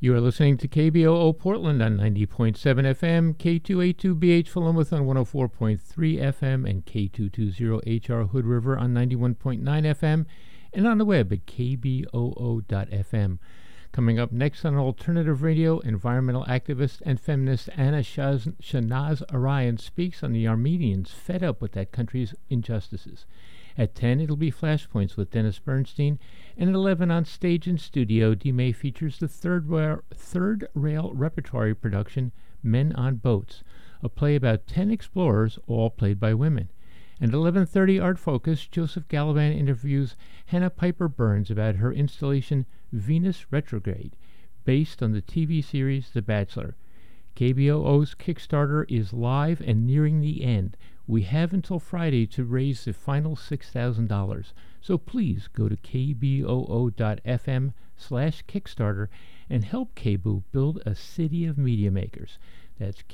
You are listening to KBOO Portland on 90.7 FM, K282BH Philomath on 104.3 FM, and K220HR Hood River on 91.9 FM, and on the web at kboo.fm. Coming up next on Alternative Radio, environmental activist and feminist Anna Shanaz Arayan speaks on the Armenians fed up with that country's injustices. At 10, it'll be Flashpoints with Dennis Bernstein, and at 11 on Stage and Studio, D-May features the Third Rail repertory production Men on Boats, a play about 10 explorers, all played by women. And at 11:30 Art Focus, Joseph Galavan interviews Hannah Piper Burns about her installation Venus Retrograde, based on the TV series The Bachelor. KBOO's Kickstarter is live and nearing the end. We have until Friday to raise the final $6,000, so please go to kboo.fm/Kickstarter and help KBOO build a city of media makers. That's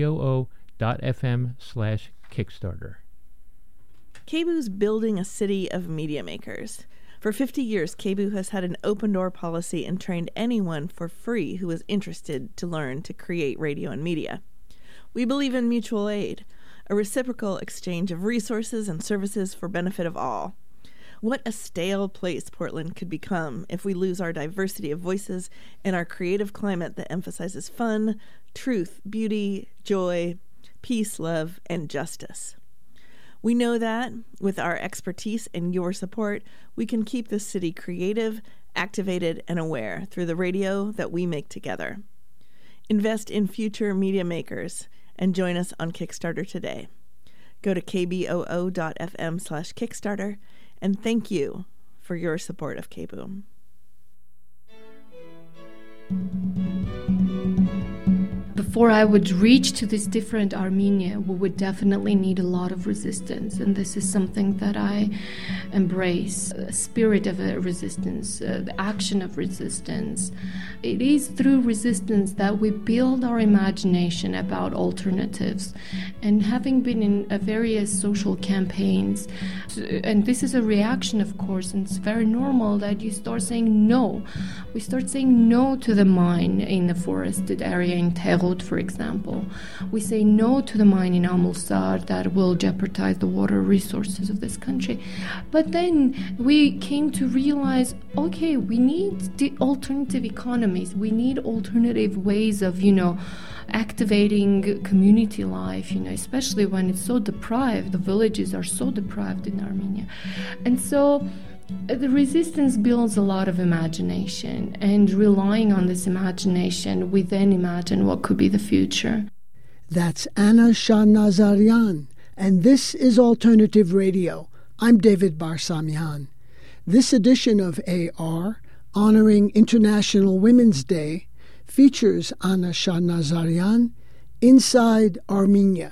kboo.fm/Kickstarter. KBOO's building a city of media makers. For 50 years, KBOO has had an open-door policy and trained anyone for free who is interested to learn to create radio and media. We believe in mutual aid, a reciprocal exchange of resources and services for benefit of all. What a stale place Portland could become if we lose our diversity of voices and our creative climate that emphasizes fun, truth, beauty, joy, peace, love, and justice. We know that, with our expertise and your support, we can keep this city creative, activated, and aware through the radio that we make together. Invest in future media makers and join us on Kickstarter today. Go to kboo.fm/Kickstarter, and thank you for your support of KBOO. Before I would reach to this different Armenia, we would definitely need a lot of resistance, and this is something that I embrace, a spirit of a resistance, the action of resistance. It is through resistance that we build our imagination about alternatives, and having been in various social campaigns, and this is a reaction, of course, and it's very normal that you start saying no. We start saying no to the mine in the forested area in Terod, for example. We say no to the mine in Amulsar that will jeopardize the water resources of this country. But then we came to realize, okay, we need the alternative economies. We need alternative ways of, activating community life, especially when it's so deprived. The villages are so deprived in Armenia. And so the resistance builds a lot of imagination, and relying on this imagination, we then imagine what could be the future. That's Anna Shanaz, and this is Alternative Radio. I'm David Barsamian. This edition of AR, honoring International Women's Day, features Anna Shanaz inside Armenia.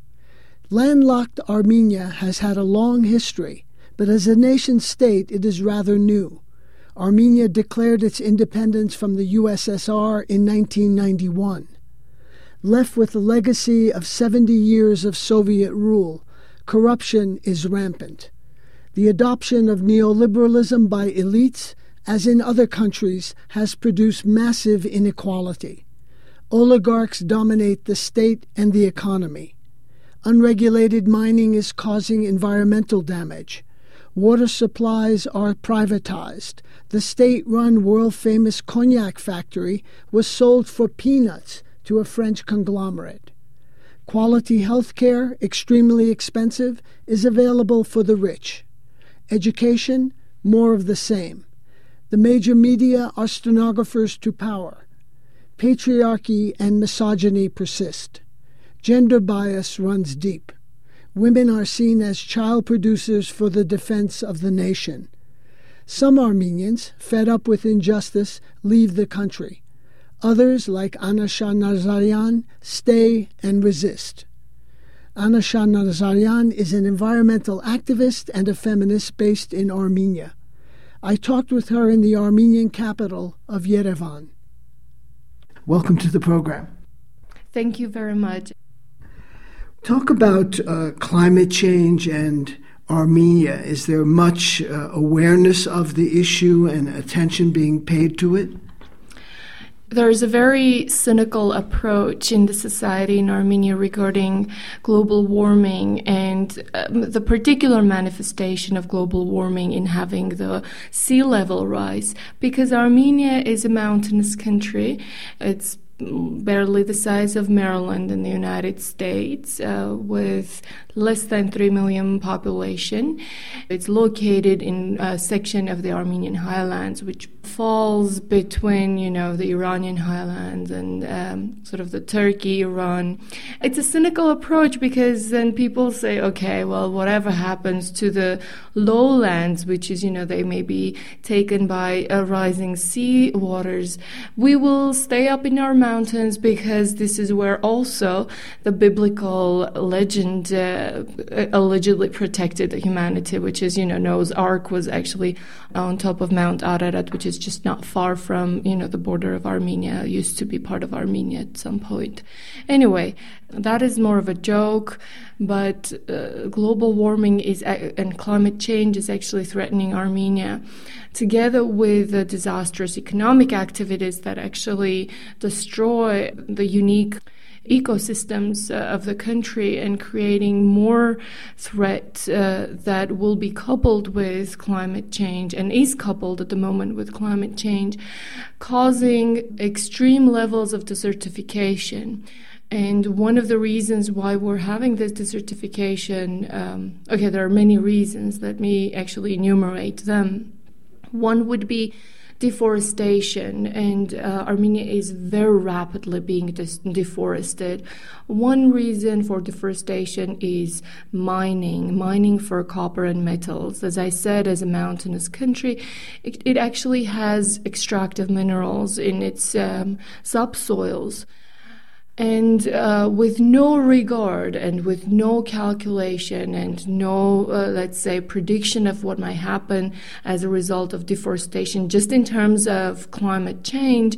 Landlocked Armenia has had a long history, but as a nation-state, it is rather new. Armenia declared its independence from the USSR in 1991. Left with the legacy of 70 years of Soviet rule, corruption is rampant. The adoption of neoliberalism by elites, as in other countries, has produced massive inequality. Oligarchs dominate the state and the economy. Unregulated mining is causing environmental damage. Water supplies are privatized. The state-run world-famous cognac factory was sold for peanuts to a French conglomerate. Quality health care, extremely expensive, is available for the rich. Education, more of the same. The major media are stenographers to power. Patriarchy and misogyny persist. Gender bias runs deep. Women are seen as child producers for the defense of the nation. Some Armenians, fed up with injustice, leave the country. Others, like Anna Shanaz, stay and resist. Anna Shanaz is an environmental activist and a feminist based in Armenia. I talked with her in the Armenian capital of Yerevan. Welcome to the program. Thank you very much. Talk about climate change and Armenia. Is there much awareness of the issue and attention being paid to it? There is a very cynical approach in the society in Armenia regarding global warming and the particular manifestation of global warming in having the sea level rise, because Armenia is a mountainous country. It's barely the size of Maryland in the United States, with less than 3 million population. It's located in a section of the Armenian highlands, which falls between, the Iranian highlands and sort of the Turkey-Iran. It's a cynical approach because then people say, okay, well, whatever happens to the lowlands, which is, they may be taken by rising sea waters, we will stay up in our mountains because this is where also the biblical legend allegedly protected humanity, which is, Noah's Ark was actually on top of Mount Ararat, which is just not far from, the border of Armenia. It used to be part of Armenia at some point. Anyway, that is more of a joke, but global warming and climate change is actually threatening Armenia, together with the disastrous economic activities that actually destroy the unique ecosystems of the country and creating more threat that will be coupled with climate change and is coupled at the moment with climate change, causing extreme levels of desertification. And one of the reasons why we're having this desertification, there are many reasons. Let me actually enumerate them. One would be deforestation, and Armenia is very rapidly being deforested. One reason for deforestation is mining for copper and metals. As I said, as a mountainous country, it actually has extractive minerals in its subsoils. And with no regard and with no calculation and no, prediction of what might happen as a result of deforestation, just in terms of climate change,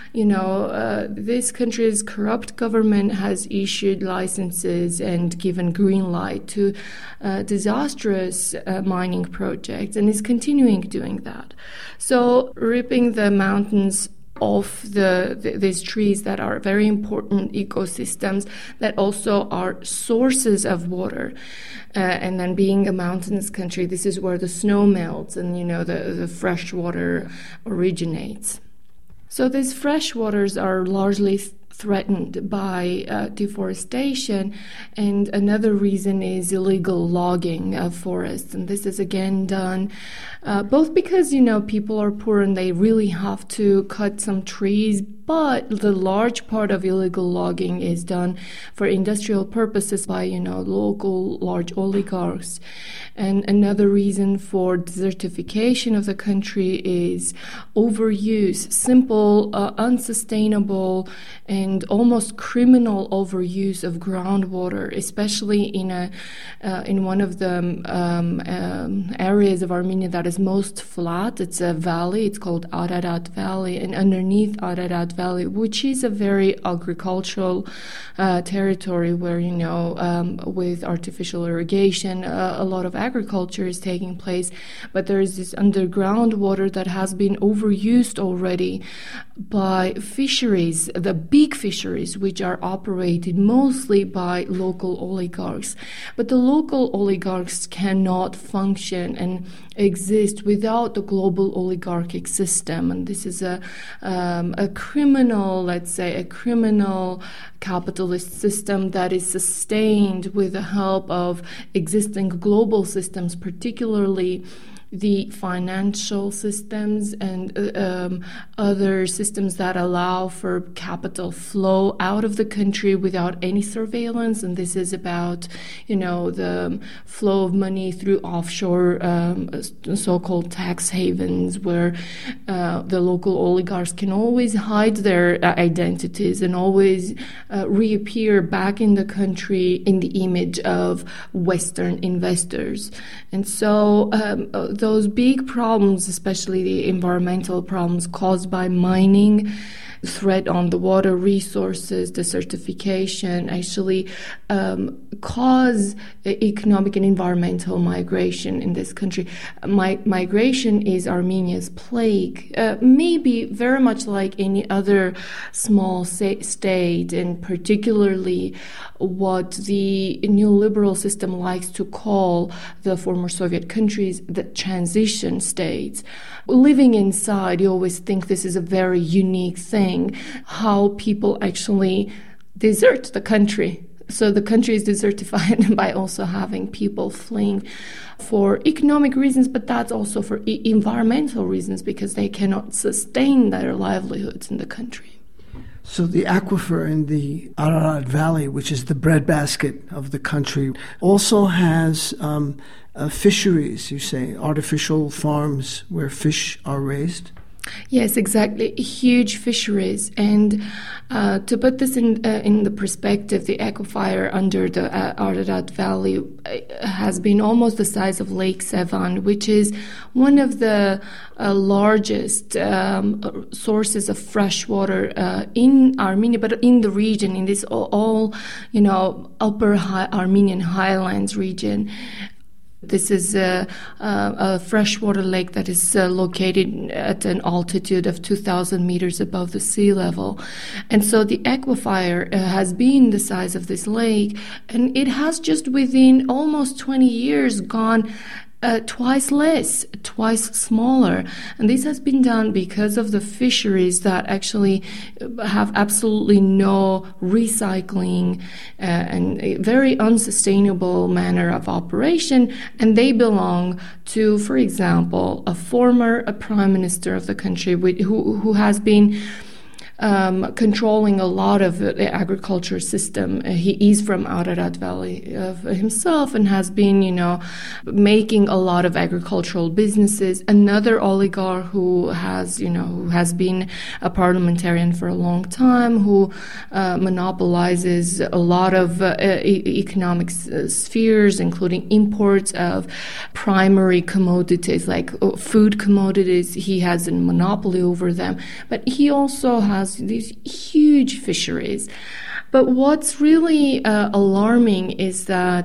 this country's corrupt government has issued licenses and given green light to disastrous mining projects and is continuing doing that. So ripping the mountains of these trees that are very important ecosystems that also are sources of water. And then being a mountainous country, this is where the snow melts and, the fresh water originates. So these fresh waters are largely threatened by deforestation, and another reason is illegal logging of forests. And this is again done both because, people are poor and they really have to cut some trees, but the large part of illegal logging is done for industrial purposes by, local large oligarchs. And another reason for desertification of the country is overuse, simple, unsustainable, and almost criminal overuse of groundwater, especially in one of the areas of Armenia that is most flat. It's a valley. It's called Ararat Valley, and underneath Ararat Valley, which is a very agricultural territory where, with artificial irrigation, a lot of agriculture is taking place, but there is this underground water that has been overused already by fisheries, the big fisheries, which are operated mostly by local oligarchs. But the local oligarchs cannot function and exist without the global oligarchic system. And this is a criminal, a criminal capitalist system that is sustained with the help of existing global systems, particularly the financial systems and other systems that allow for capital flow out of the country without any surveillance. And this is about, the flow of money through offshore so-called tax havens, where the local oligarchs can always hide their identities and always reappear back in the country in the image of Western investors. And so those big problems, especially the environmental problems caused by mining threat on the water resources, desertification, actually cause economic and environmental migration in this country. Migration is Armenia's plague, maybe very much like any other small state, and particularly what the neoliberal system likes to call the former Soviet countries the transition states. Living inside, you always think this is a very unique thing, how people actually desert the country. So the country is desertified by also having people fleeing for economic reasons, but that's also for environmental reasons, because they cannot sustain their livelihoods in the country. So the aquifer in the Ararat Valley, which is the breadbasket of the country, also has fisheries, you say, artificial farms where fish are raised? Yes, exactly. Huge fisheries. And to put this in the perspective, the aquifer under the Ararat Valley has been almost the size of Lake Sevan, which is one of the largest sources of fresh water in Armenia, but in the region, in this all upper Armenian highlands region. This is a freshwater lake that is located at an altitude of 2,000 meters above the sea level. And so the aquifer has been the size of this lake, and it has just within almost 20 years gone twice less, twice smaller. And this has been done because of the fisheries that actually have absolutely no recycling and a very unsustainable manner of operation. And they belong to, for example, a former prime minister of the country who has been controlling a lot of the agriculture system. He is from Ararat Valley himself and has been, making a lot of agricultural businesses. Another oligarch who has been a parliamentarian for a long time, who monopolizes a lot of economic spheres, including imports of primary commodities like food commodities. He has a monopoly over them, but he also has these huge fisheries. But what's really alarming is that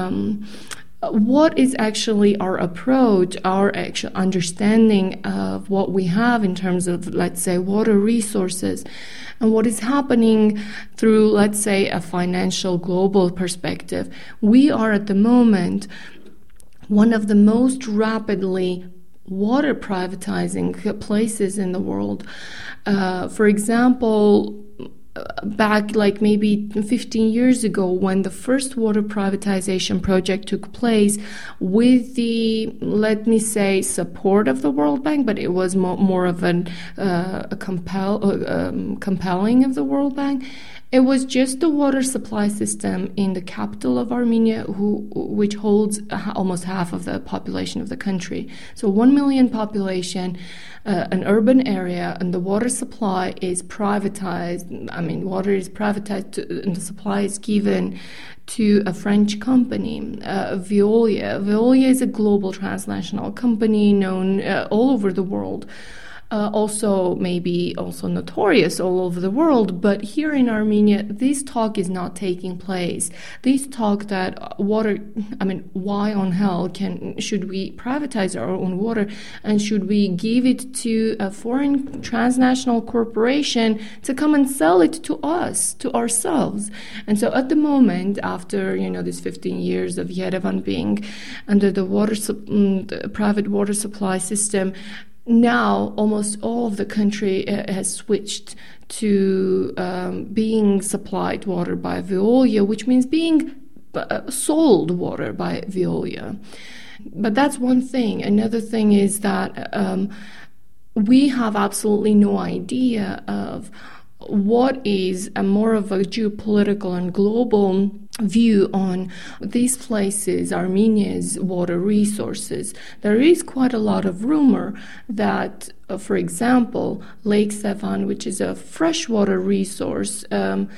what is actually our approach, our actual understanding of what we have in terms of, let's say, water resources, and what is happening through, let's say, a financial global perspective. We are at the moment one of the most rapidly water privatizing places in the world. For example, back like maybe 15 years ago, when the first water privatization project took place with the, let me say, support of the World Bank, but it was more of a compelling of the World Bank. It was just the water supply system in the capital of Armenia, which holds almost half of the population of the country. So 1 million population, an urban area, and the water supply is privatized. I mean, water is privatized and the supply is given to a French company, Veolia. Veolia is a global transnational company known all over the world. Also notorious all over the world, but here in Armenia, this talk is not taking place. This talk that water, why on hell should we privatize our own water, and should we give it to a foreign transnational corporation to come and sell it to us, to ourselves? And so at the moment, after, this 15 years of Yerevan being under the private water supply system, now almost all of the country has switched to being supplied water by Veolia, which means being sold water by Veolia. But that's one thing. Another thing is that we have absolutely no idea of what is a more of a geopolitical and global view on these places, Armenia's water resources. There is quite a lot of rumor that, for example, Lake Sevan, which is a freshwater resource,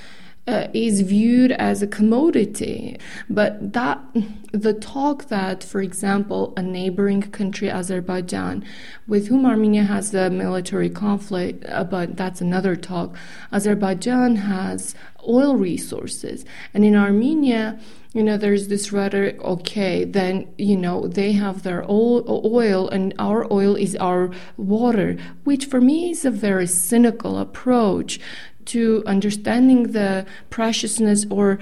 is viewed as a commodity. But the talk that, for example, a neighboring country, Azerbaijan, with whom Armenia has a military conflict, but that's another talk. Azerbaijan has oil resources, and in Armenia, there's this rhetoric, okay, then, they have their oil and our oil is our water, which for me is a very cynical approach to understanding the preciousness or,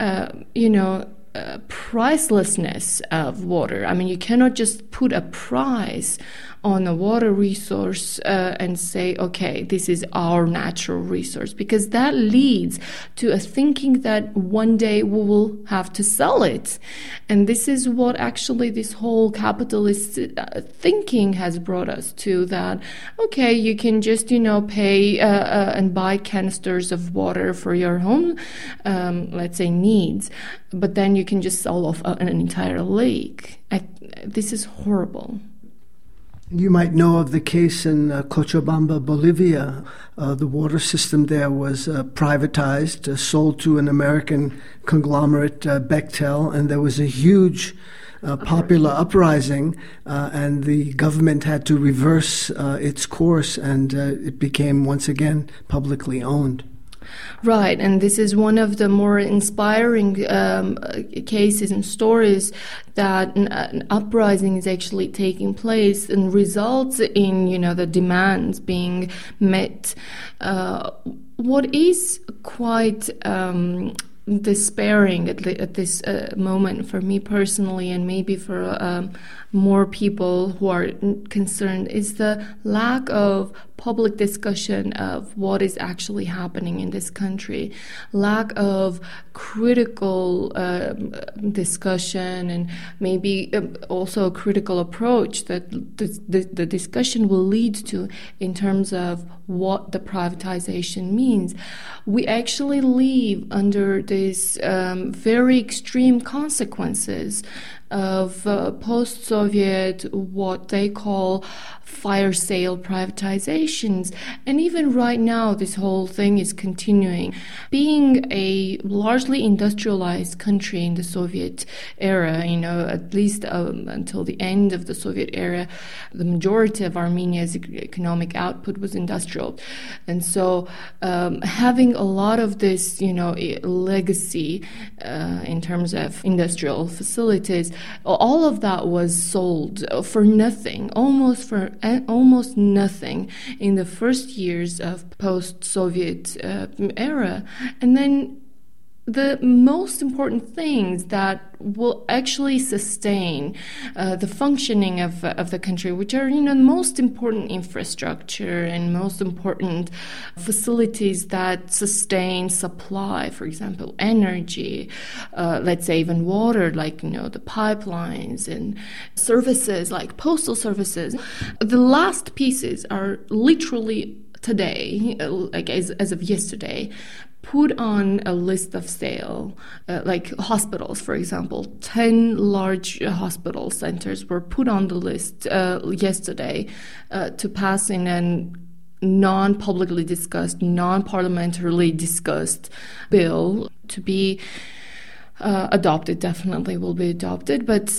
pricelessness of water. I mean, you cannot just put a price on a water resource and say, okay, this is our natural resource, because that leads to a thinking that one day we will have to sell it. And this is what actually this whole capitalist thinking has brought us to, that, okay, you can just, pay and buy canisters of water for your home, let's say, needs, but then you can just sell off an entire lake. This is horrible. You might know of the case in Cochabamba, Bolivia. The water system there was privatized, sold to an American conglomerate, Bechtel, and there was a huge popular uprising, and the government had to reverse its course, and it became once again publicly owned. Right, and this is one of the more inspiring cases and stories that an uprising is actually taking place and results in, the demands being met. What is quite despairing at this moment for me personally, and maybe for more people who are concerned, is the lack of public discussion of what is actually happening in this country, lack of critical discussion, and maybe also a critical approach that the discussion will lead to in terms of what the privatization means. We actually live under these very extreme consequences of post-Soviet, what they call fire sale privatizations. And even right now, this whole thing is continuing. Being a largely industrialized country in the Soviet era, at least until the end of the Soviet era, the majority of Armenia's economic output was industrial. And so having a lot of this, legacy in terms of industrial facilities, all of that was sold for nothing, almost nothing in the first years of post-Soviet era. And then the most important things that will actually sustain the functioning of the country, which are, the most important infrastructure and most important facilities that sustain supply, for example, energy, let's say even water, like, the pipelines, and services like postal services. The last pieces are literally today, like as of yesterday, put on a list of sale, like hospitals, for example. 10 large hospital centers were put on the list yesterday to pass in a non-publicly discussed, non-parliamentarily discussed bill to be adopted. Definitely will be adopted, but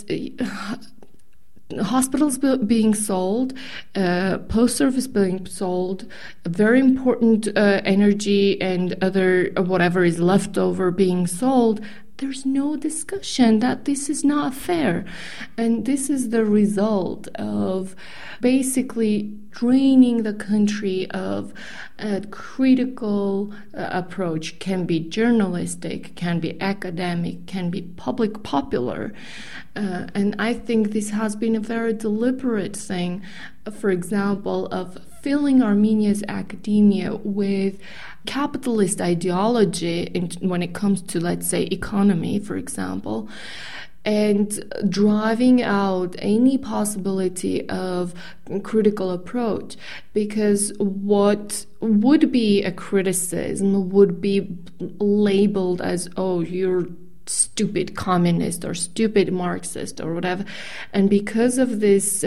hospitals being sold, post-service being sold, very important energy and other whatever is left over being sold. There's no discussion that this is not fair. And this is the result of basically draining the country of a critical approach. Can be journalistic, can be academic, can be popular. And I think this has been a very deliberate thing, for example, of filling Armenia's academia with capitalist ideology when it comes to, let's say, economy, for example, and driving out any possibility of critical approach, because what would be a criticism would be labeled as, oh, you're stupid communist or stupid Marxist or whatever. And because of this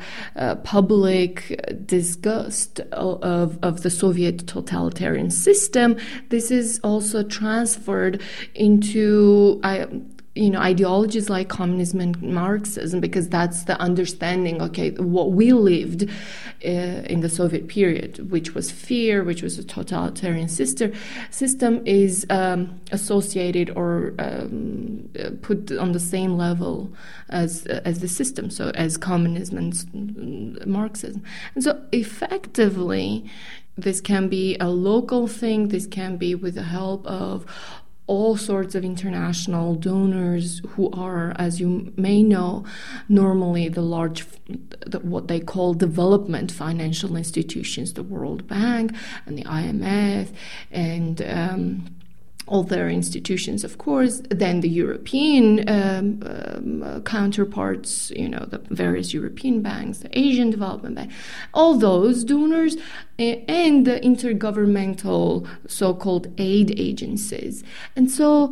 public disgust of the Soviet totalitarian system, this is also transferred into ideologies like communism and Marxism, because that's the understanding, okay, what we lived in the Soviet period, which was fear, which was a totalitarian system, is associated or put on the same level as the system, so as communism and Marxism. And so effectively, this can be a local thing, this can be with the help of all sorts of international donors who are, as you may know, normally what they call development financial institutions, the World Bank and the IMF and all their institutions, of course, then the European counterparts, the various European banks, the Asian Development Bank, all those donors, and the intergovernmental so-called aid agencies. And so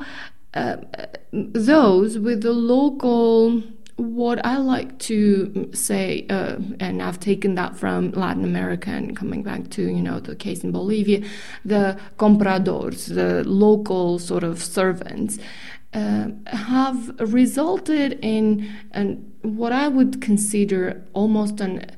those with the local, what I like to say, and I've taken that from Latin America and coming back to, the case in Bolivia, the compradores, the local sort of servants, have resulted in what I would consider almost an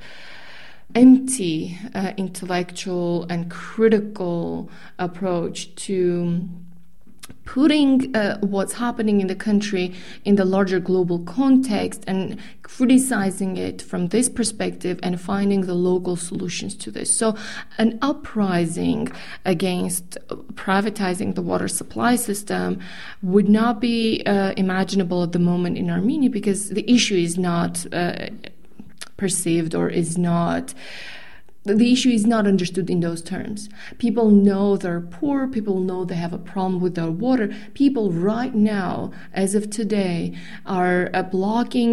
empty intellectual and critical approach to putting what's happening in the country in the larger global context and criticizing it from this perspective and finding the local solutions to this. So an uprising against privatizing the water supply system would not be imaginable at the moment in Armenia, because the issue is not perceived or is not... The issue is not understood in those terms. People know they're poor. People know they have a problem with their water. People right now, as of today, are blocking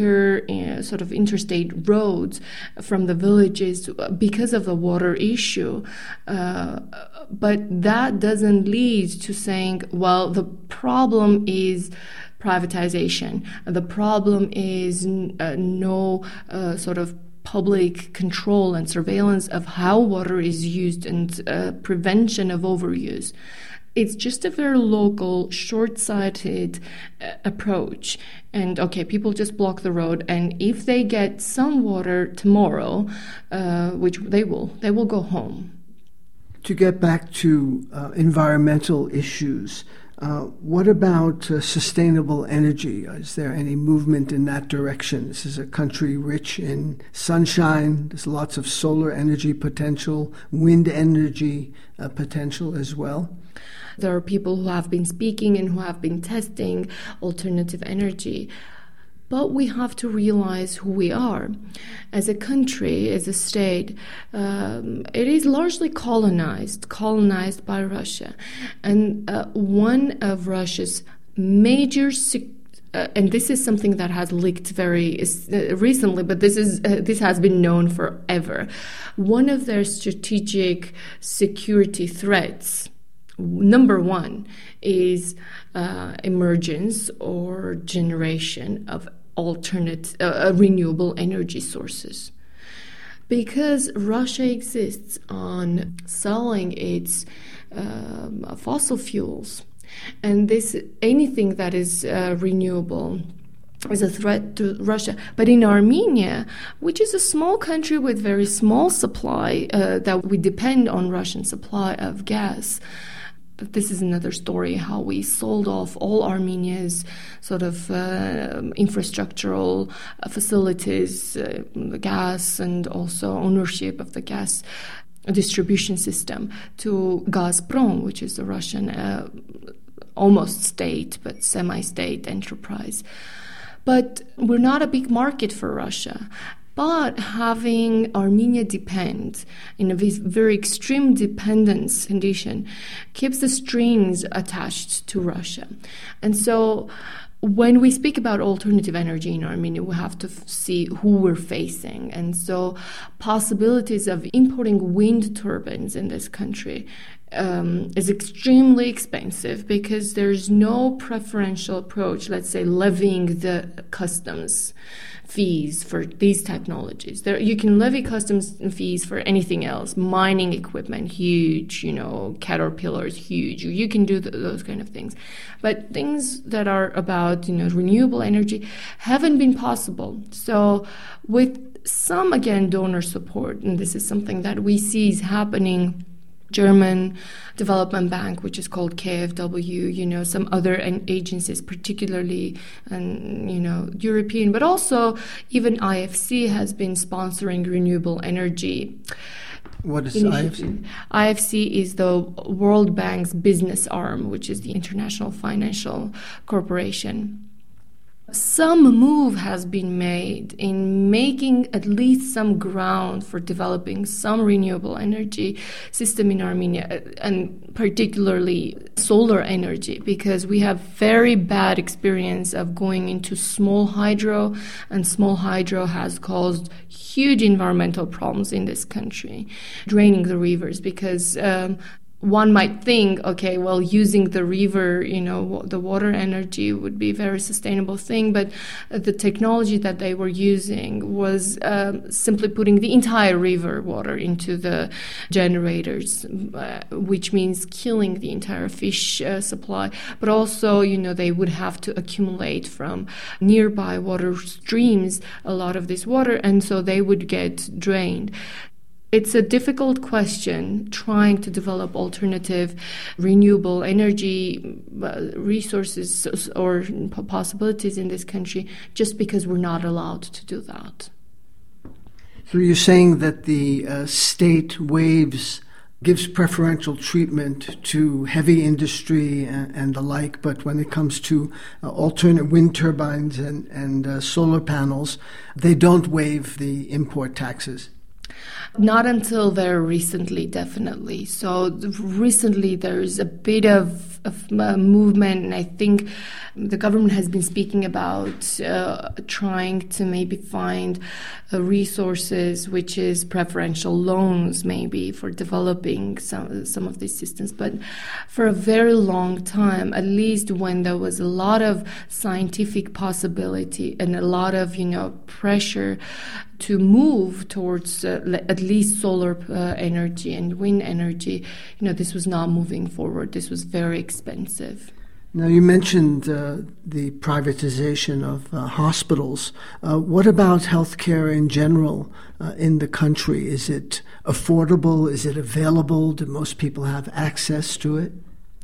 interstate roads from the villages because of the water issue. But that doesn't lead to saying, well, the problem is privatization. The problem is no sort of public control and surveillance of how water is used and prevention of overuse. It's just a very local, short-sighted approach. And okay, people just block the road, and if they get some water tomorrow, which they will go home. To get back to environmental issues, what about sustainable energy? Is there any movement in that direction? This is a country rich in sunshine. There's lots of solar energy potential, wind energy potential as well. There are people who have been speaking and who have been testing alternative energy. But we have to realize who we are. As a country, as a state, it is largely colonized by Russia. And one of Russia's major and this is something that has leaked very recently, but this has been known forever. One of their strategic security threats, number one, is emergence or generation of alternate renewable energy sources. Because Russia exists on selling its fossil fuels, and anything that is renewable is a threat to Russia. But in Armenia, which is a small country with very small supply, that we depend on Russian supply of gas. But this is another story, how we sold off all Armenia's sort of infrastructural facilities, the gas, and also ownership of the gas distribution system to Gazprom, which is a Russian almost state, but semi-state enterprise. But we're not a big market for Russia. But having Armenia depend in a very extreme dependence condition keeps the strings attached to Russia. And so when we speak about alternative energy in Armenia, we have to see who we're facing. And so possibilities of importing wind turbines in this country is extremely expensive because there's no preferential approach, let's say levying the customs fees for these technologies. You can levy customs fees for anything else. Mining equipment, huge, caterpillars, huge. You can do those kind of things. But things that are about, renewable energy haven't been possible. So with some, again, donor support, and this is something that we see is happening, German Development Bank, which is called KfW, some other agencies, particularly, and European, but also even IFC has been sponsoring renewable energy. What is IFC? IFC is the World Bank's business arm, which is the International Financial Corporation. Some move has been made in making at least some ground for developing some renewable energy system in Armenia, and particularly solar energy, because we have very bad experience of going into small hydro, and small hydro has caused huge environmental problems in this country, draining the rivers, because one might think, okay, well, using the river, the water energy would be a very sustainable thing, but the technology that they were using was simply putting the entire river water into the generators, which means killing the entire fish supply. But also, they would have to accumulate from nearby water streams a lot of this water, and so they would get drained. It's a difficult question, trying to develop alternative renewable energy resources or possibilities in this country, just because we're not allowed to do that. So you're saying that the state gives preferential treatment to heavy industry and the like, but when it comes to alternate wind turbines and solar panels, they don't waive the import taxes? Not until very recently, definitely. So recently there's a bit of movement, and I think the government has been speaking about trying to maybe find resources, which is preferential loans maybe for developing some of these systems. But for a very long time, at least when there was a lot of scientific possibility and a lot of, pressure to move towards at least solar energy and wind energy, this was not moving forward. This was very expensive. Now, you mentioned the privatization of hospitals. What about healthcare in general in the country? Is it affordable? Is it available? Do most people have access to it?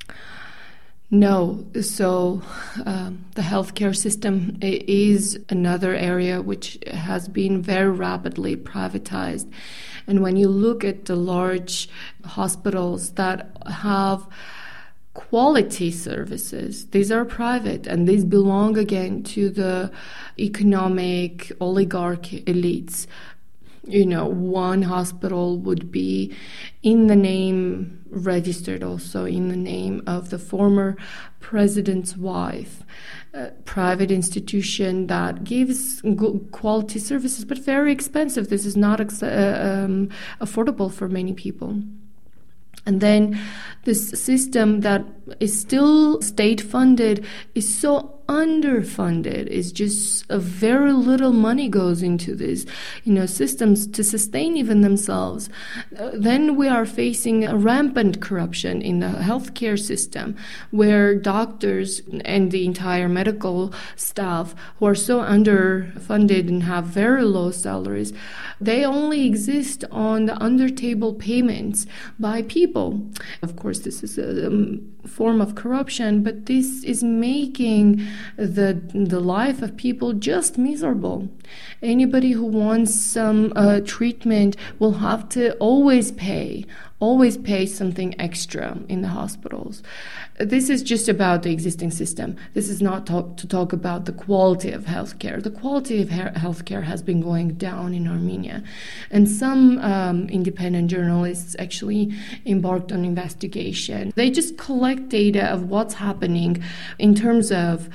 No. So the healthcare system is another area which has been very rapidly privatized. And when you look at the large hospitals that have quality services, these are private, and these belong again to the economic oligarch elites. One hospital would be in the name, registered also in the name of the former president's wife. A private institution that gives good quality services, but very expensive. This is not affordable for many people. And then this system that is still state-funded is so underfunded. It's just a very little money goes into these, systems to sustain even themselves. Then we are facing a rampant corruption in the healthcare system, where doctors and the entire medical staff, who are so underfunded and have very low salaries, they only exist on the under-table payments by people. Of course, this is a form of corruption, but this is making the life of people just miserable. Anybody who wants some treatment will have to always pay something extra in the hospitals. This is just about the existing system. This is not to talk about the quality of healthcare. The quality of healthcare has been going down in Armenia. And some independent journalists actually embarked on investigation. They just collect data of what's happening in terms of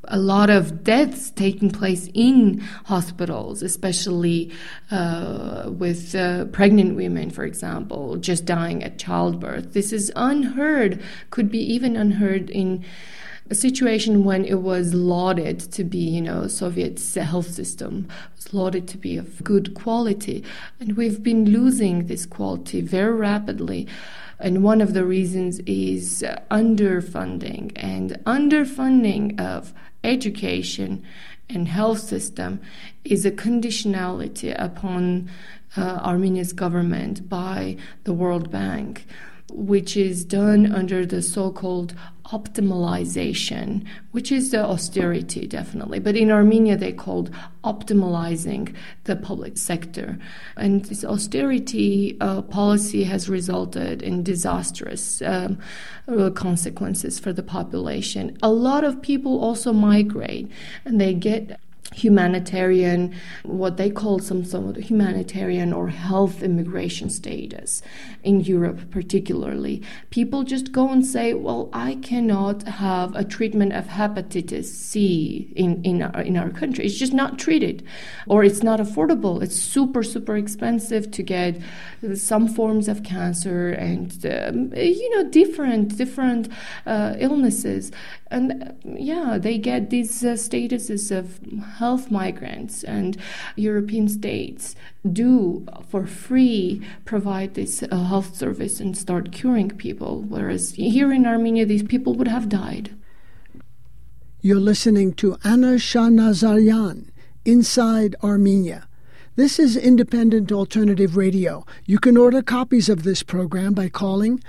a lot of deaths taking place in hospitals, especially with pregnant women, for example, just dying at childbirth. This is unheard, could be even unheard in a situation when it was lauded to be, Soviet health system was lauded to be of good quality. And we've been losing this quality very rapidly. And one of the reasons is underfunding. And underfunding of education and health system is a conditionality upon Armenia's government by the World Bank, which is done under the so-called optimalization, which is the austerity, definitely. But in Armenia, they called optimalizing the public sector. And this austerity policy has resulted in disastrous consequences for the population. A lot of people also migrate, and they get humanitarian, what they call some humanitarian or health immigration status in Europe particularly. People just go and say, well, I cannot have a treatment of hepatitis C in our country. It's just not treated, or it's not affordable. It's super, super expensive to get some forms of cancer and, different illnesses. And they get these statuses of health migrants, and European states do for free provide this health service and start curing people, whereas here in Armenia these people would have died. You're listening to Anna Shahnazaryan, Inside Armenia. This is Independent Alternative Radio. You can order copies of this program by calling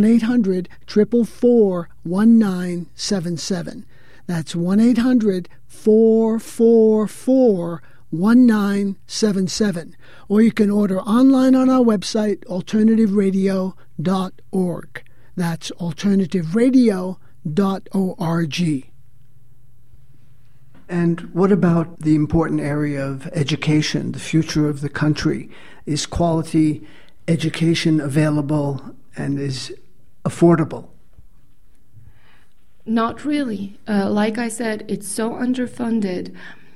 1-800-444-1977. That's 1-800-444-1977. Or you can order online on our website, alternativeradio.org. That's alternativeradio.org. And what about the important area of education, the future of the country? Is quality education available and is affordable? Not really. Like I said, it's so underfunded.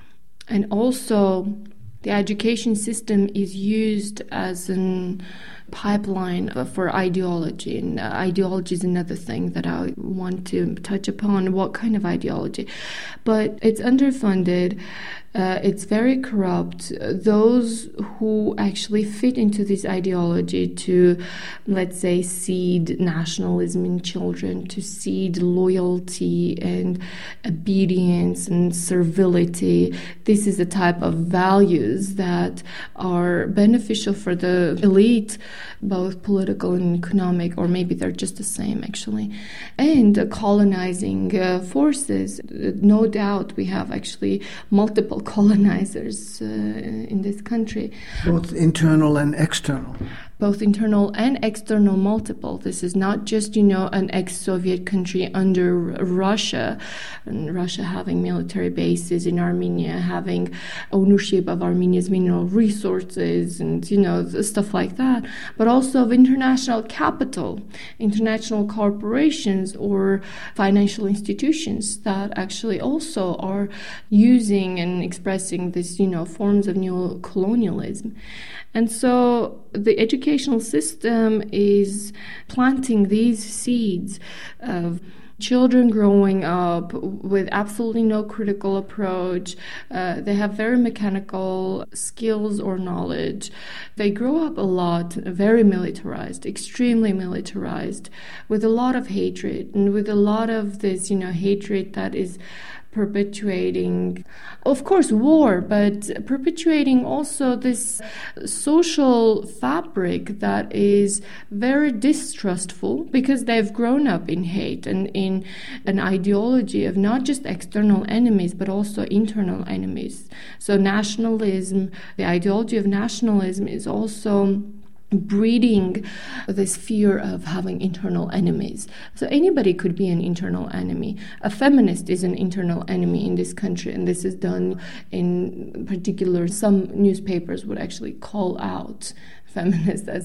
And also, the education system is used as a pipeline for ideology. And ideology is another thing that I want to touch upon. What kind of ideology? But it's underfunded. It's very corrupt. Those who actually fit into this ideology to, let's say, seed nationalism in children, to seed loyalty and obedience and servility, this is the type of values that are beneficial for the elite, both political and economic, or maybe they're just the same, actually. And colonizing forces. No doubt we have actually multiple colonizers in this country. Both internal and external. Both internal and external, multiple. This is not just, an ex-Soviet country under Russia, and Russia having military bases in Armenia, having ownership of Armenia's mineral resources and, stuff like that, but also of international capital, international corporations or financial institutions that actually also are using and expressing this, forms of neocolonialism. And so the educational system is planting these seeds of children growing up with absolutely no critical approach. They have very mechanical skills or knowledge. They grow up a lot, very militarized, extremely militarized, with a lot of hatred and with a lot of this, hatred that is perpetuating, of course, war, but perpetuating also this social fabric that is very distrustful because they've grown up in hate and in an ideology of not just external enemies, but also internal enemies. So nationalism, the ideology of nationalism is also breeding this fear of having internal enemies. So anybody could be an internal enemy. A feminist is an internal enemy in this country, and this is done in particular. Some newspapers would actually call out feminists as,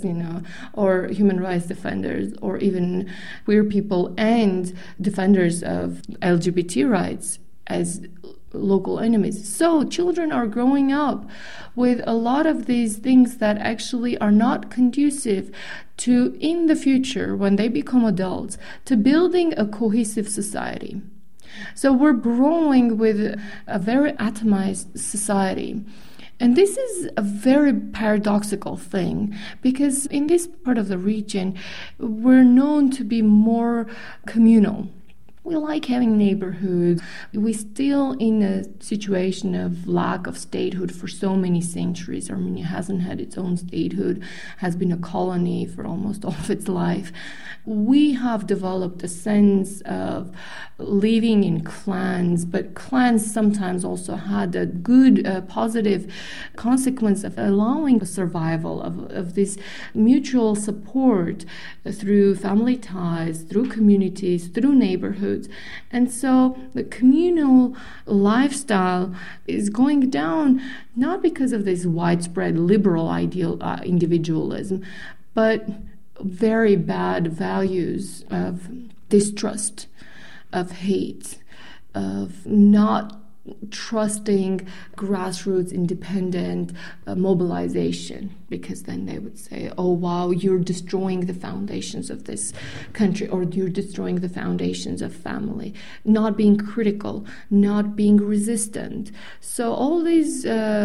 or human rights defenders, or even queer people and defenders of LGBT rights as local enemies. So children are growing up with a lot of these things that actually are not conducive to, in the future, when they become adults, to building a cohesive society. So we're growing with a very atomized society. And this is a very paradoxical thing, because in this part of the region, we're known to be more communal. We like having neighborhoods. We're still in a situation of lack of statehood for so many centuries. Armenia hasn't had its own statehood, has been a colony for almost all of its life. We have developed a sense of living in clans, but clans sometimes also had a good, positive consequence of allowing the survival of this mutual support through family ties, through communities, through neighborhoods. And so the communal lifestyle is going down not because of this widespread liberal ideal individualism, but very bad values of distrust, of hate, of not trusting grassroots independent mobilization, because then they would say, oh wow, you're destroying the foundations of this country, or you're destroying the foundations of family. Not being critical, not being resistant. So all these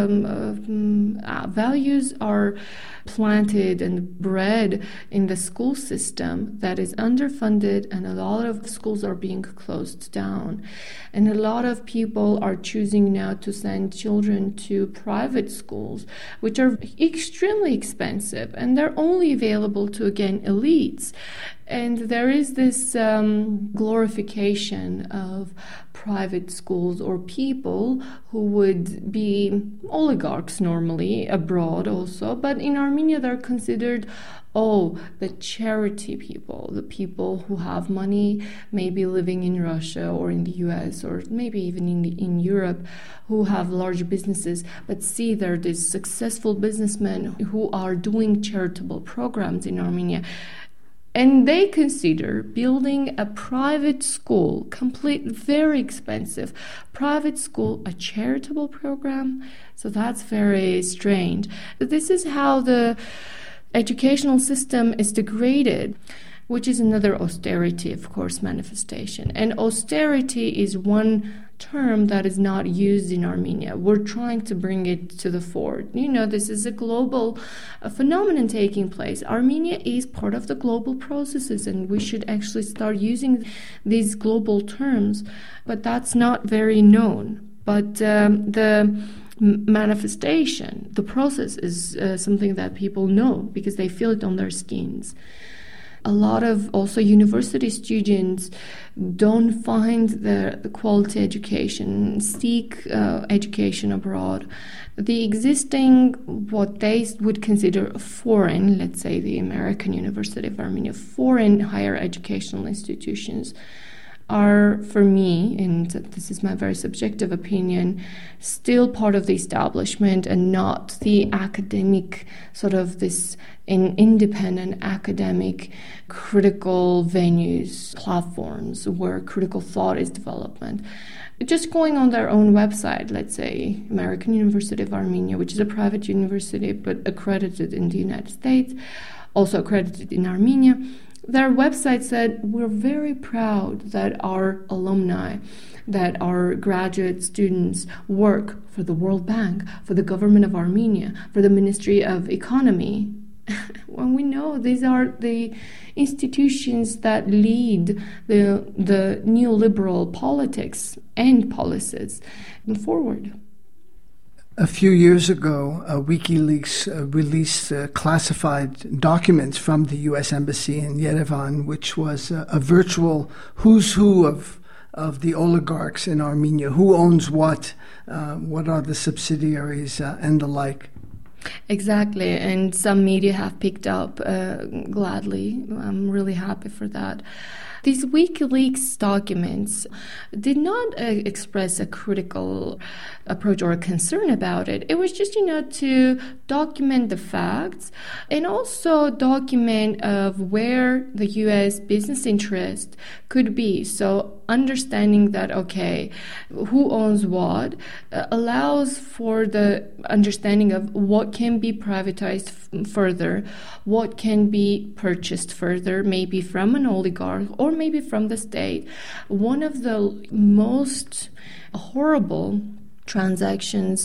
values are planted and bred in the school system that is underfunded, and a lot of schools are being closed down. And a lot of people are choosing now to send children to private schools, which are extremely expensive, and they're only available to, again, elites. And there is this glorification of private schools, or people who would be oligarchs normally abroad also, but in Armenia they're considered the charity people, the people who have money, maybe living in Russia or in the US or maybe even in Europe, who have large businesses, but see they're these successful businessmen who are doing charitable programs in Armenia. And they consider building a private school, very expensive private school, a charitable program. So that's very strange. This is how the educational system is degraded, which is another austerity, of course, manifestation. And austerity is one term that is not used in Armenia. We're trying to bring it to the fore. This is a global phenomenon taking place. Armenia is part of the global processes, and we should actually start using these global terms, but that's not very known. But the manifestation, the process is something that people know because they feel it on their skins. A lot of also university students don't find the quality education, seek education abroad. The existing, what they would consider foreign, let's say the American University of Armenia, foreign higher educational institutions are, for me, and this is my very subjective opinion, still part of the establishment and not the academic, sort of this independent academic critical venues, platforms where critical thought is development. Just going on their own website, let's say American University of Armenia, which is a private university but accredited in the United States, also accredited in Armenia, their website said, we're very proud that our alumni, that our graduate students work for the World Bank, for the government of Armenia, for the Ministry of Economy. When we know these are the institutions that lead the neoliberal politics and policies forward. A few years ago, WikiLeaks released classified documents from the U.S. Embassy in Yerevan, which was a virtual who's who of the oligarchs in Armenia, who owns what are the subsidiaries, and the like. Exactly, and some media have picked up gladly. I'm really happy for that. These WikiLeaks documents did not express a critical approach or a concern about it. It was just, to document the facts and also document of where the U.S. business interest could be. So understanding that, okay, who owns what allows for the understanding of what can be privatized further, what can be purchased further, maybe from an oligarch or maybe from the state. One of the most horrible transactions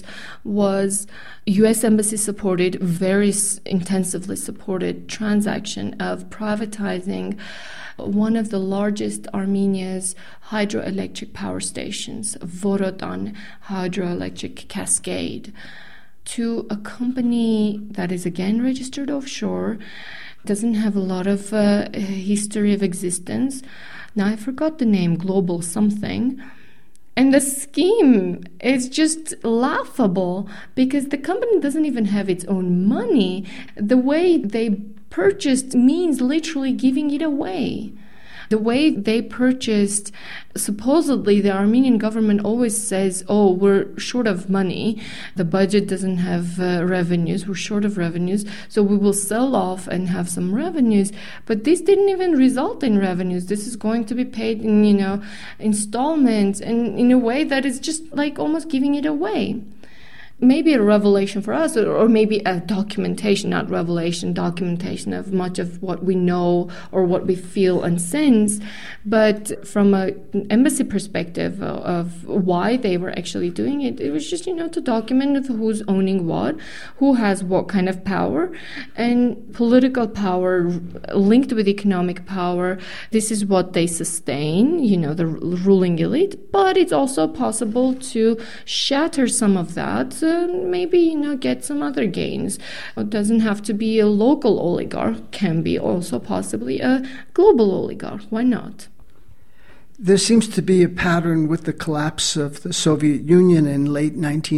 was U.S. Embassy supported, very intensively supported transaction of privatizing one of the largest Armenia's hydroelectric power stations, Vorotan hydroelectric cascade, to a company that is again registered offshore, doesn't have a lot of history of existence. Now I forgot the name, Global something. And the scheme is just laughable because the company doesn't even have its own money. The way they purchased means literally giving it away. The way they purchased, supposedly the Armenian government always says, oh, we're short of money. The budget doesn't have revenues. We're short of revenues. So we will sell off and have some revenues. But this didn't even result in revenues. This is going to be paid in, installments and in a way that is just like almost giving it away. Maybe a revelation for us, or maybe a documentation, not revelation, documentation of much of what we know or what we feel and sense. But from an embassy perspective of why they were actually doing it, it was just, to document who's owning what, who has what kind of power, and political power linked with economic power. This is what they sustain, the ruling elite. But it's also possible to shatter some of that. Maybe get some other gains. It doesn't have to be a local oligarch, can be also possibly a global oligarch. Why not? There seems to be a pattern with the collapse of the Soviet Union in late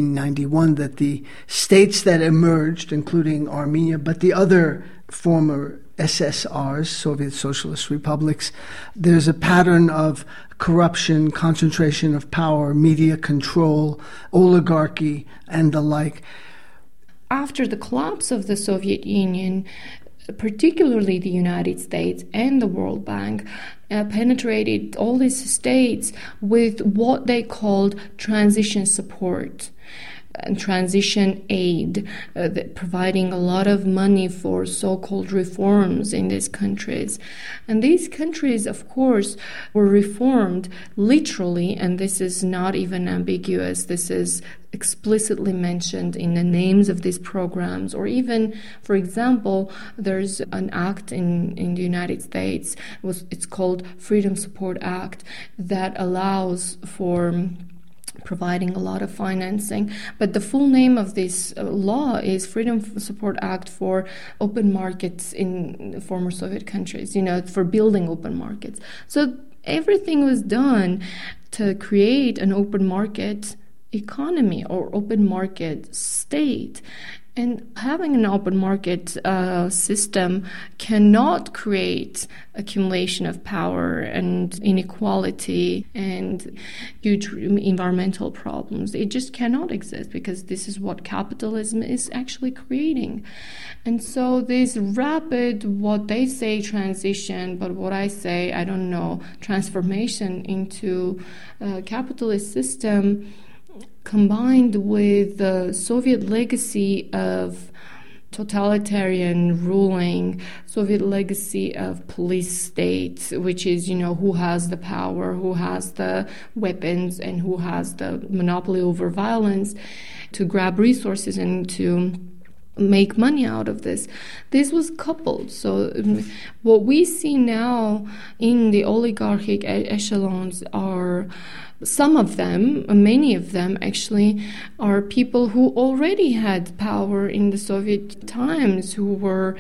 1991 that the states that emerged, including Armenia, but the other former SSRs, Soviet Socialist Republics, there's a pattern of corruption, concentration of power, media control, oligarchy, and the like. After the collapse of the Soviet Union, particularly the United States and the World Bank penetrated all these states with what they called transition support and transition aid, providing a lot of money for so-called reforms in these countries. And these countries, of course, were reformed literally, and this is not even ambiguous. This is explicitly mentioned in the names of these programs. Or even, for example, there's an act in the United States, it's called Freedom Support Act, that allows for providing a lot of financing. But the full name of this law is Freedom Support Act for Open Markets in former Soviet countries, for building open markets. So everything was done to create an open market economy or open market state. And having an open market system cannot create accumulation of power and inequality and huge environmental problems. It just cannot exist because this is what capitalism is actually creating. And so this rapid, what they say transition, but what I say, I don't know, transformation into a capitalist system combined with the Soviet legacy of totalitarian ruling, Soviet legacy of police state, which is, who has the power, who has the weapons, and who has the monopoly over violence to grab resources and to make money out of this. This was coupled. So what we see now in the oligarchic echelons are some of them, many of them actually, are people who already had power in the Soviet times, who were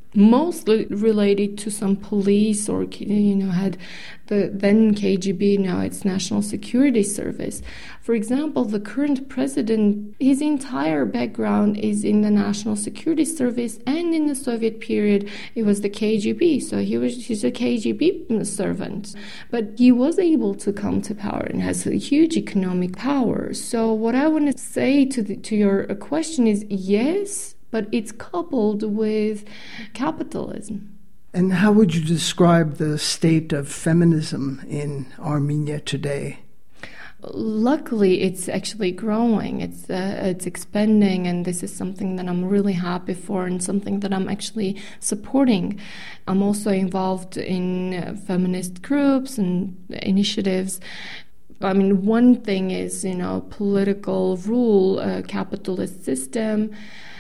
mostly related to some police or, had the then KGB, now it's National Security Service. For example, the current president, his entire background is in the National Security Service, and in the Soviet period, it was the KGB. So he's a KGB servant. But he was able to come to power and has a huge economic power. So what I want to say to your question is yes, but it's coupled with capitalism. And how would you describe the state of feminism in Armenia today? Luckily, it's actually growing. It's expanding, and this is something that I'm really happy for, and something that I'm actually supporting. I'm also involved in feminist groups and initiatives. I mean, one thing is, political rule, capitalist system.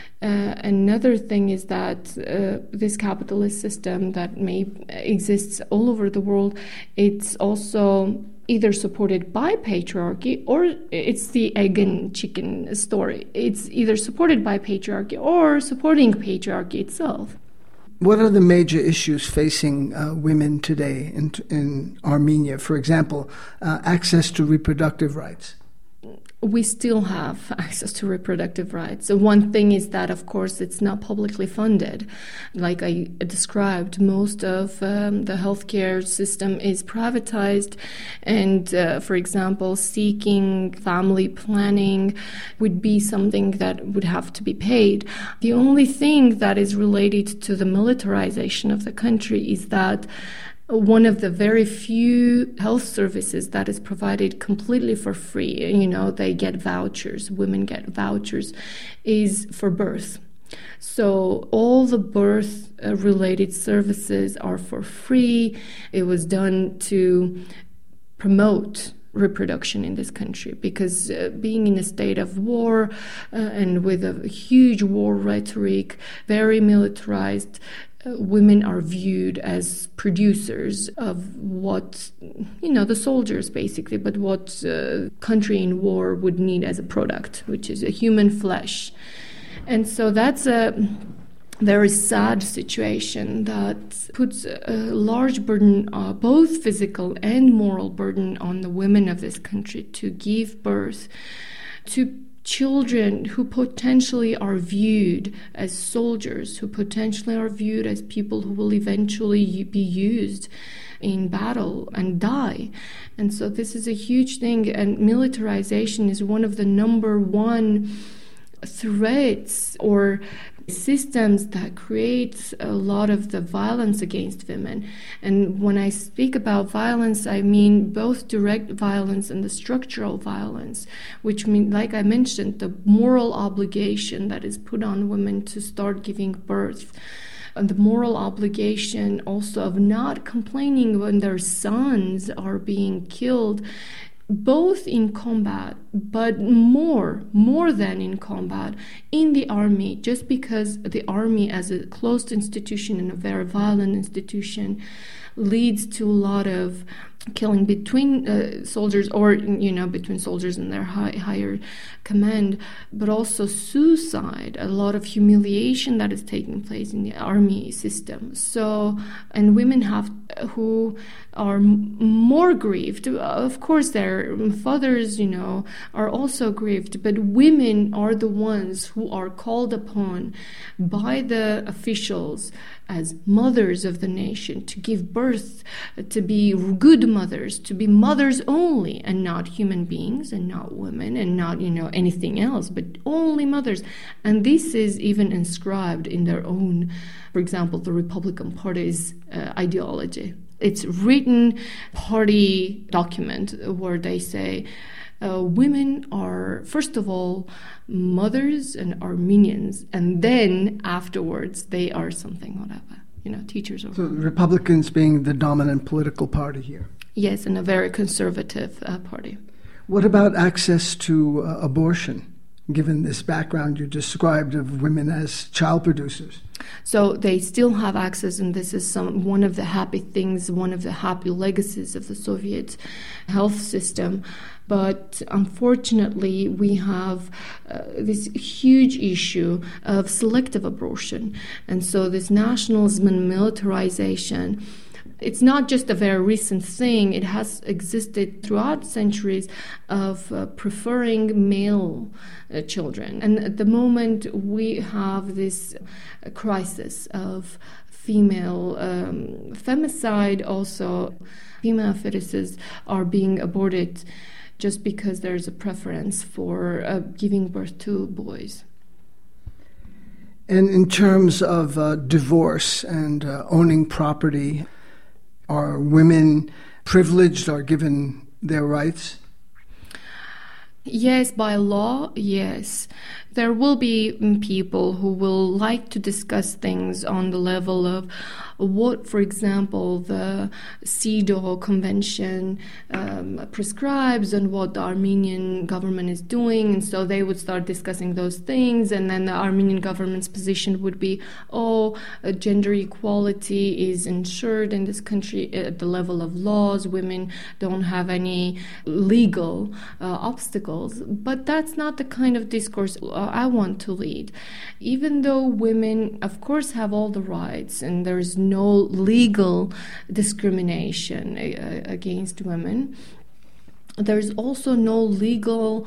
Another thing is that this capitalist system that exists all over the world, it's also either supported by patriarchy, or it's the egg and chicken story. It's either supported by patriarchy or supporting patriarchy itself. What are the major issues facing women today in Armenia? For example, access to reproductive rights. We still have access to reproductive rights. So one thing is that, of course, it's not publicly funded. Like I described, most of the healthcare system is privatized. And, for example, seeking family planning would be something that would have to be paid. The only thing that is related to the militarization of the country is that one of the very few health services that is provided completely for free, they get vouchers, women get vouchers, is for birth. So all the birth-related services are for free. It was done to promote reproduction in this country, because being in a state of war and with a huge war rhetoric, very militarized, women are viewed as producers of what, the soldiers basically, but what country in war would need as a product, which is a human flesh. And so that's a very sad situation that puts a large burden, both physical and moral burden, on the women of this country to give birth to children who potentially are viewed as soldiers, who potentially are viewed as people who will eventually be used in battle and die. And so this is a huge thing, and militarization is one of the number one threats or systems that create a lot of the violence against women. And when I speak about violence, I mean both direct violence and the structural violence, which means, like I mentioned, the moral obligation that is put on women to start giving birth, and the moral obligation also of not complaining when their sons are being killed, both in combat, but more than in combat, in the army, just because the army as a closed institution and a very violent institution leads to a lot of killing between soldiers, or between soldiers and their higher command, but also suicide, a lot of humiliation that is taking place in the army system. So, and women who are more grieved. Of course, their fathers, are also grieved, but women are the ones who are called upon by the officials as mothers of the nation to give birth, to be good mothers, to be mothers only, and not human beings, and not women, and not, anything else, but only mothers. And this is even inscribed in their own, for example, the Republican Party's ideology. It's written party document where they say women are, first of all, mothers and Armenians, and then afterwards they are something, whatever, teachers. Or so Republicans being the dominant political party here. Yes, and a very conservative party. What about access to abortion, given this background you described of women as child producers? So they still have access, and this is one of the happy things, one of the happy legacies of the Soviet health system. But unfortunately, we have this huge issue of selective abortion. And so this nationalism and militarization, it's not just a very recent thing. It has existed throughout centuries of preferring male children. And at the moment, we have this crisis of female femicide. Also, female fetuses are being aborted just because there's a preference for giving birth to boys. And in terms of divorce and owning property, are women privileged or given their rights? Yes, by law, yes. There will be people who will like to discuss things on the level of what, for example, the CEDAW Convention prescribes and what the Armenian government is doing. And so they would start discussing those things. And then the Armenian government's position would be, gender equality is ensured in this country at the level of laws. Women don't have any legal obstacles. But that's not the kind of discourse I want to lead. Even though women, of course, have all the rights and there's no legal discrimination against women, there's also no legal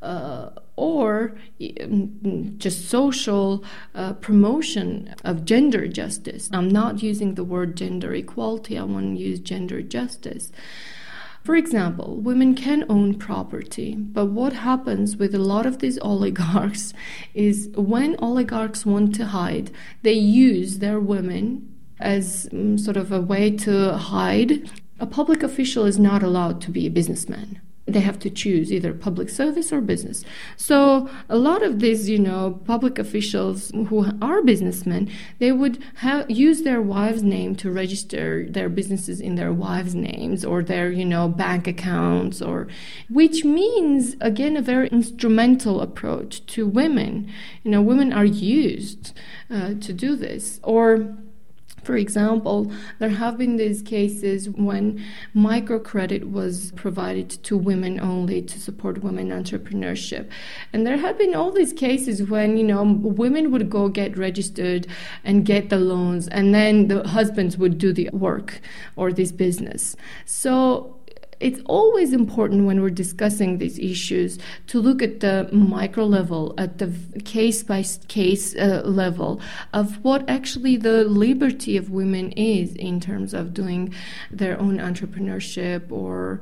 or just social promotion of gender justice. I'm not using the word gender equality, I want to use gender justice. For example, women can own property, but what happens with a lot of these oligarchs is when oligarchs want to hide, they use their women as sort of a way to hide. A public official is not allowed to be a businessman. They have to choose either public service or business. So a lot of these, public officials who are businessmen, they would use their wives' name to register their businesses in their wives' names or their, bank accounts, which means, again, a very instrumental approach to women. Women are used to do this. Or, for example, there have been these cases when microcredit was provided to women only to support women entrepreneurship. And there have been all these cases when, women would go get registered and get the loans, and then the husbands would do the work or this business. So it's always important when we're discussing these issues to look at the micro level, at the case-by-case level of what actually the liberty of women is in terms of doing their own entrepreneurship or,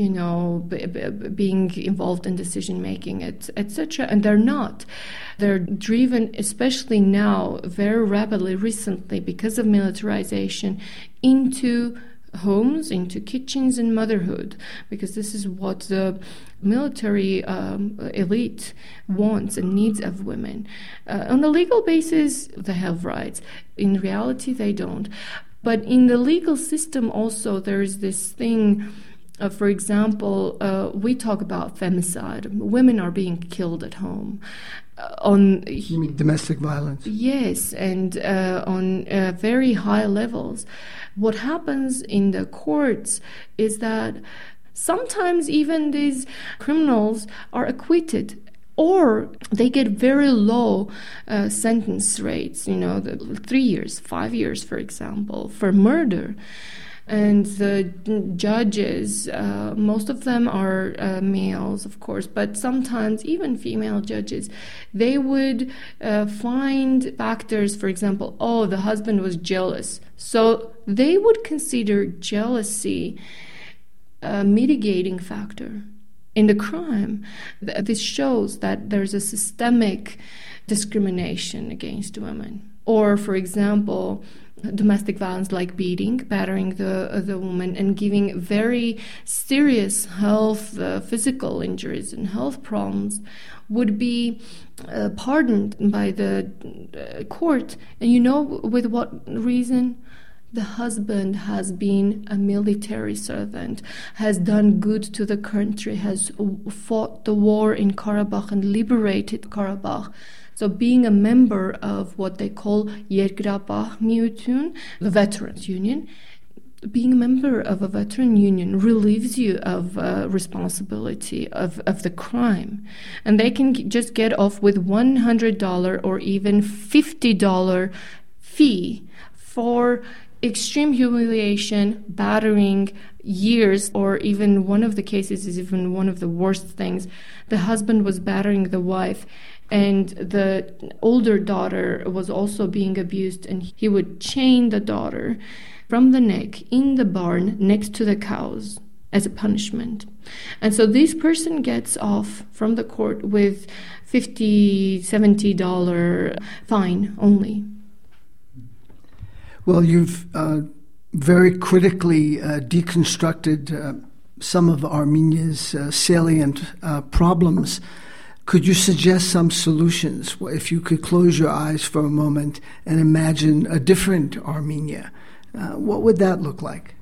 being involved in decision-making, etc. And they're not. They're driven, especially now, very rapidly, recently, because of militarization, into homes, into kitchens and motherhood, because this is what the military elite wants and needs of women. On the legal basis, they have rights. In reality, they don't. But in the legal system also, there's this thing, for example, we talk about femicide. Women are being killed at home. You mean domestic violence? Yes, and on very high levels. What happens in the courts is that sometimes even these criminals are acquitted, or they get very low sentence rates, 3 years, 5 years, for example, for murder. And the judges, most of them are males, of course, but sometimes even female judges, they would find factors, for example, the husband was jealous. So they would consider jealousy a mitigating factor in the crime. This shows that there's a systemic discrimination against women. Or, for example, domestic violence like beating, battering the woman, and giving very serious health, physical injuries and health problems would be pardoned by the court. And with what reason? The husband has been a military servant, has done good to the country, has fought the war in Karabakh and liberated Karabakh. So being a member of what they call Yergrapah Miutun, the Veterans Union, being a member of a veteran union relieves you of responsibility of the crime. And they can just get off with $100 or even $50 fee for extreme humiliation, battering, years, or even one of the cases is even one of the worst things. The husband was battering the wife, and the older daughter was also being abused, and he would chain the daughter from the neck in the barn next to the cows as a punishment. And so this person gets off from the court with $50, $70 fine only. Well, you've very critically deconstructed some of Armenia's salient problems. Could you suggest some solutions? If you could close your eyes for a moment and imagine a different Armenia, what would that look like?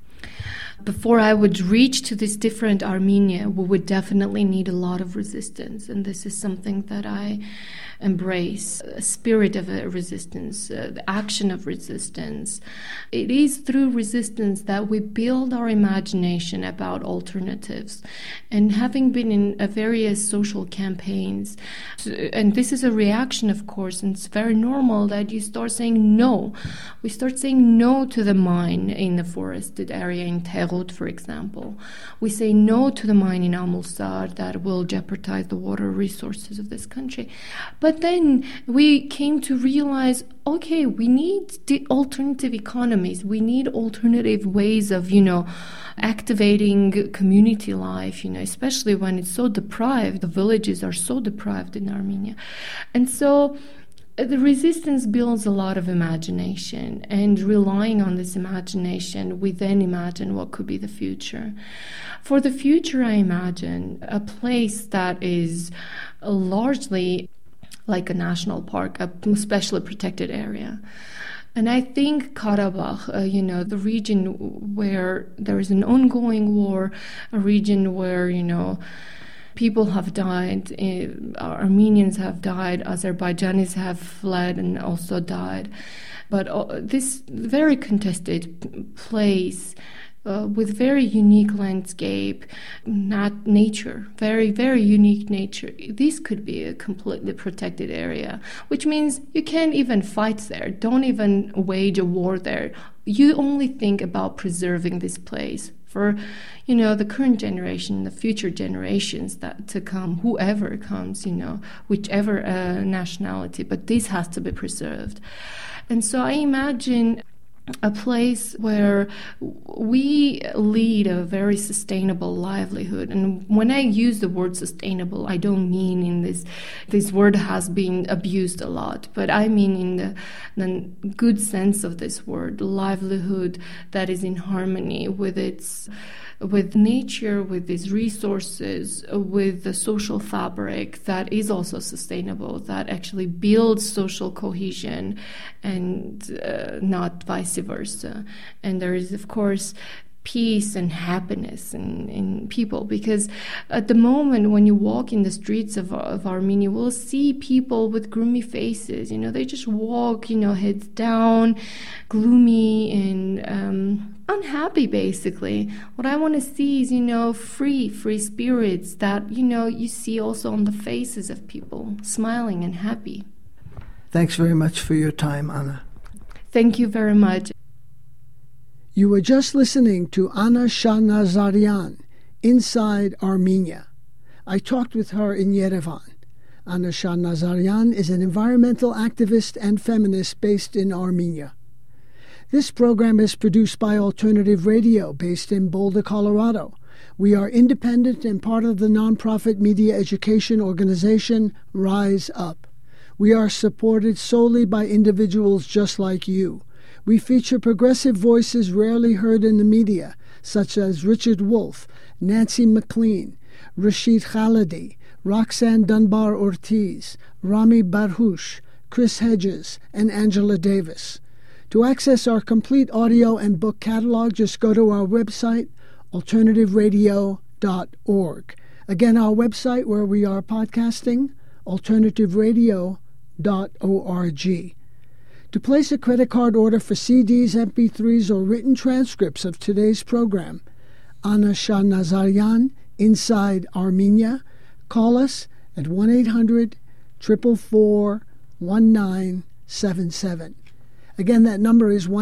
Before I would reach to this different Armenia, we would definitely need a lot of resistance. And this is something that I embrace, a spirit of a resistance, the action of resistance. It is through resistance that we build our imagination about alternatives. And having been in various social campaigns, and this is a reaction, of course, and it's very normal that you start saying no. We start saying no to the mine in the forested area in Terut, for example. We say no to the mine in Amulsar that will jeopardize the water resources of this country. But then we came to realize, okay, we need the alternative economies. We need alternative ways of, activating community life, especially when it's so deprived. The villages are so deprived in Armenia. And so the resistance builds a lot of imagination, and relying on this imagination, we then imagine what could be the future. For the future, I imagine a place that is largely like a national park, a specially protected area. And I think Karabakh, the region where there is an ongoing war, a region where, people have died, Armenians have died, Azerbaijanis have fled and also died. But this very contested place with very unique landscape, nature, very, very unique nature. This could be a completely protected area, which means you can't even fight there. Don't even wage a war there. You only think about preserving this place for, the current generation, the future generations that to come, whoever comes, whichever nationality. But this has to be preserved. And so I imagine a place where we lead a very sustainable livelihood. And when I use the word sustainable, I don't mean in this word has been abused a lot, but I mean in the good sense of this word, livelihood that is in harmony with nature, with its resources, with the social fabric that is also sustainable, that actually builds social cohesion and not vice versa. And there is, of course, peace and happiness in people, because at the moment when you walk in the streets of Armenia, we'll see people with gloomy faces. They just walk, heads down, gloomy and unhappy, basically. What I want to see is, free spirits that, you see also on the faces of people, smiling and happy. Thanks very much for your time, Anna. Thank you very much. You were just listening to Anna Shahnazarian, Inside Armenia. I talked with her in Yerevan. Anna Shahnazarian is an environmental activist and feminist based in Armenia. This program is produced by Alternative Radio, based in Boulder, Colorado. We are independent and part of the nonprofit media education organization Rise Up. We are supported solely by individuals just like you. We feature progressive voices rarely heard in the media, such as Richard Wolff, Nancy McLean, Rashid Khalidi, Roxanne Dunbar-Ortiz, Rami Barhush, Chris Hedges, and Angela Davis. To access our complete audio and book catalog, just go to our website, alternativeradio.org. Again, our website where we are podcasting, alternativeradio.org. To place a credit card order for CDs, MP3s, or written transcripts of today's program, Anna Shahnazarian, Inside Armenia, call us at 1-800-444-1977. Again, that number is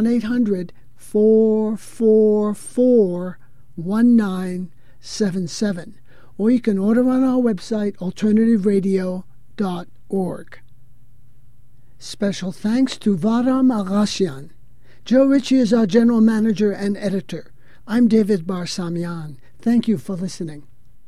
1-800-444-1977. Or you can order on our website, alternativeradio.org. Special thanks to Varam Agasyan. Joe Ritchie is our general manager and editor. I'm David Barsamian. Thank you for listening.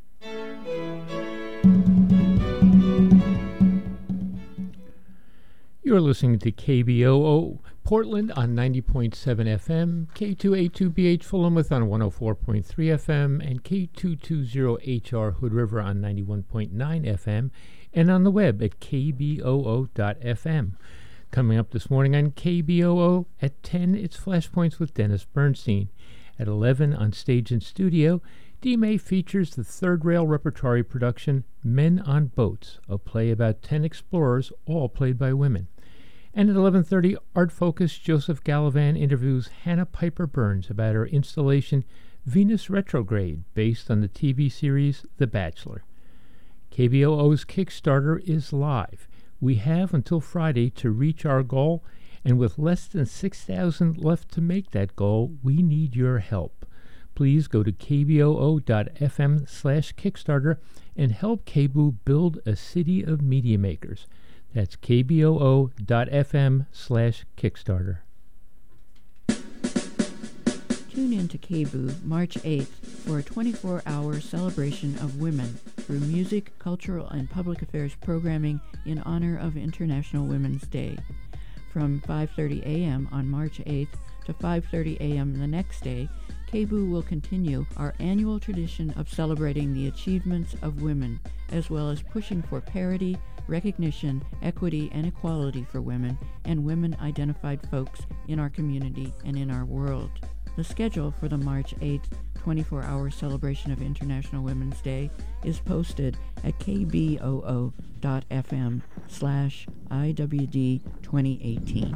You're listening to KBOO Portland on 90.7 FM, K282BH Philomath on 104.3 FM, and K220HR Hood River on 91.9 FM, and on the web at kboo.fm. Coming up this morning on KBOO at 10, it's Flashpoints with Dennis Bernstein. At 11 on Stage and Studio, D-May features the Third Rail Repertory production Men on Boats, a play about 10 explorers, all played by women. And at 11:30, Art Focus, Joseph Gallivan interviews Hannah Piper Burns about her installation Venus Retrograde, based on the TV series The Bachelor. KBOO's Kickstarter is live. We have until Friday to reach our goal, and with less than 6,000 left to make that goal, we need your help. Please go to kboo.fm/Kickstarter and help KBOO build a city of media makers. That's kboo.fm/Kickstarter. Tune in to KBOO March 8th for a 24-hour celebration of women through music, cultural, and public affairs programming in honor of International Women's Day. From 5:30 a.m. on March 8th to 5:30 a.m. the next day, KBOO will continue our annual tradition of celebrating the achievements of women, as well as pushing for parity, recognition, equity, and equality for women and women-identified folks in our community and in our world. The schedule for the March 8th 24-hour celebration of International Women's Day is posted at kboo.fm/IWD 2018.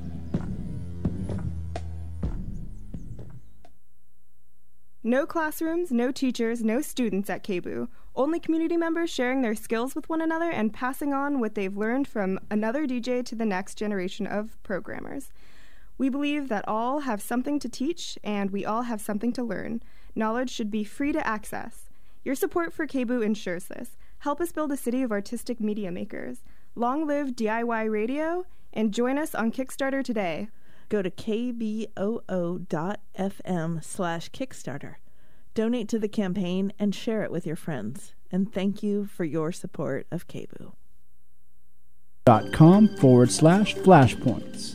No classrooms, no teachers, no students at KBOO. Only community members sharing their skills with one another and passing on what they've learned from another DJ to the next generation of programmers. We believe that all have something to teach and we all have something to learn. Knowledge should be free to access. Your support for KBOO ensures this. Help us build a city of artistic media makers. Long live DIY radio, and join us on Kickstarter today. Go to kboo.fm/Kickstarter. Donate to the campaign and share it with your friends. And thank you for your support of KBOO. .com/flashpoints.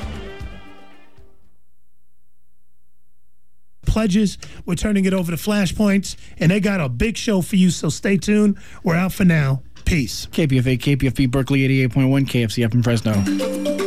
Pledges, we're turning it over to Flashpoints, and they got a big show for you, so stay tuned. We're out for now. Peace. KPFA, KPFB, Berkeley 88.1, KFCF in Fresno.